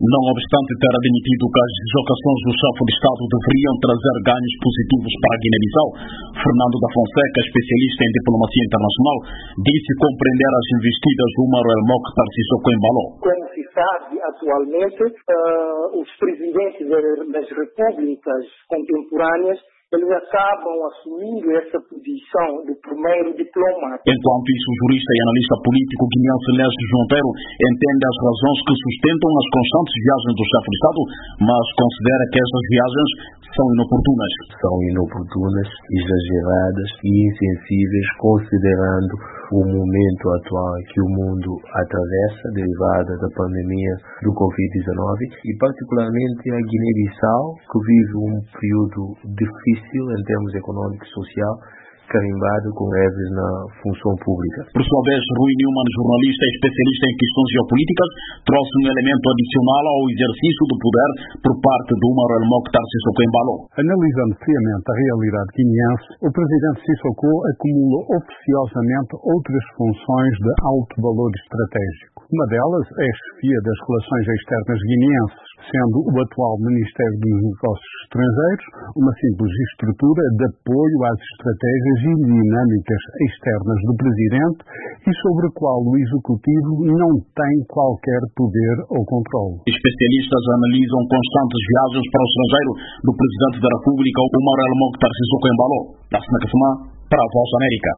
Não obstante ter admitido que as deslocações do chefe de Estado deveriam trazer ganhos positivos para a Guiné-Bissau, Fernando da Fonseca, especialista em diplomacia internacional, disse compreender as investidas do Manuel Mokhtar Sissoko Embaló. Como se sabe atualmente, os presidentes das repúblicas contemporâneas eles acabam assumindo essa posição do primeiro diplomata. Enquanto isso, o jurista e analista político guineense Lésio Junteiro entende as razões que sustentam as constantes viagens do chefe de Estado, mas considera que essas viagens são inoportunas. São inoportunas, exageradas e insensíveis, considerando o momento atual que o mundo atravessa, derivada da pandemia do Covid-19, e particularmente a Guiné-Bissau, que vive um período difícil em termos econômico e social, carimbado com greves na função pública. Por sua vez, Rui Newman, jornalista e especialista em questões geopolíticas, trouxe um elemento adicional ao exercício do poder por parte do Manuel Mokhtar Sissoko Embaló. Analisando friamente a realidade guineense, o presidente Sissoko acumula oficiosamente outras funções de alto valor estratégico. Uma delas é a chefia das relações externas guineenses, sendo o atual Ministério dos Negócios Estrangeiros uma simples estrutura de apoio às estratégias e dinâmicas externas do Presidente e sobre a qual o Executivo não tem qualquer poder ou controle. Especialistas analisam constantes viagens para o estrangeiro do Presidente da República, o Manuel Mokhtar Sissoko Embaló. Da Semana para a Voz da América.